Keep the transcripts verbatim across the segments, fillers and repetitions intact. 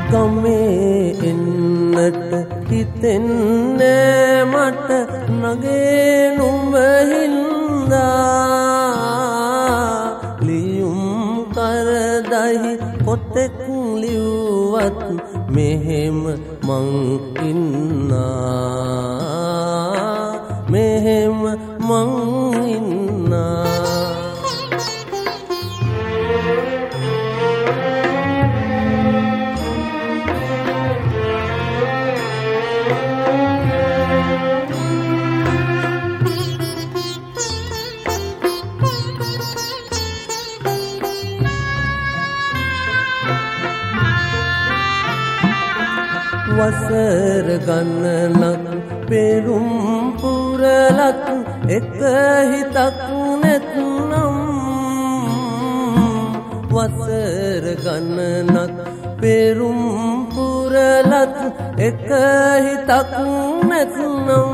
ගමේ එන්නට හිතෙන්නේ මට නගේ නුඹ හින්දා ලියුම් කරදයි පොතෙක් ලිව්වත් මෙහෙම මං ඉන්නා මෙහෙම මං ඉන්නා වසර ගණනක් පෙරුම් පුරලක් එක හිතක් නැත්නම් වසර ගණනක් පෙරුම් පුරලක් එක හිතක් නැත්නම්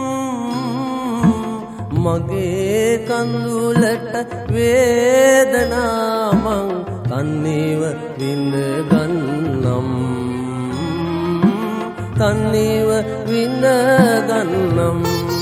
මගේ කඳුලට වේදනා මං තන්නේව විඳ ගන්නම් තන්නේව විඳ ගන්නම්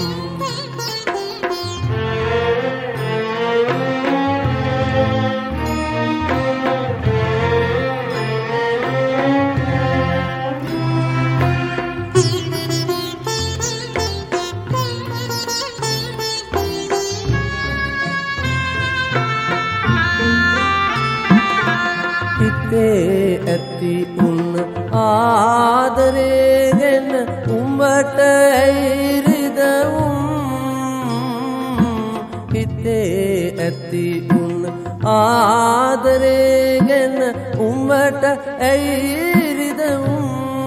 හිතේ ඇති උන්න ආදරේ ගැන උඹට ඇයිරිදවුම් හිතේ ඇති උන්න ආදරේ ගැන උඹට ඇයිරිදවුම්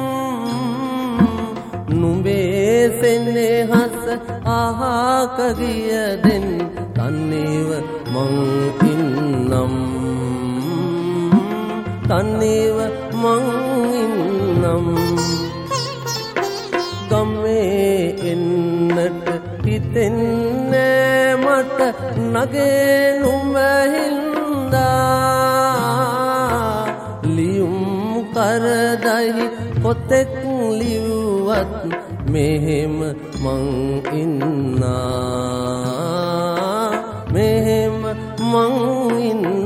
නුඹේ සෙනෙහස අහක ගියදෙන් තන්නේව මං ඉන්නම් තන්නේව මං ඉන්නම් ගමේ එන්නට හිතෙන්නේ මට නගේ නුඹ හින්දා ලියුම් කරදයි පොතෙක් ලිව්වත් මෙහෙම මං ඉන්නා මෙහෙම මං ඉන්නා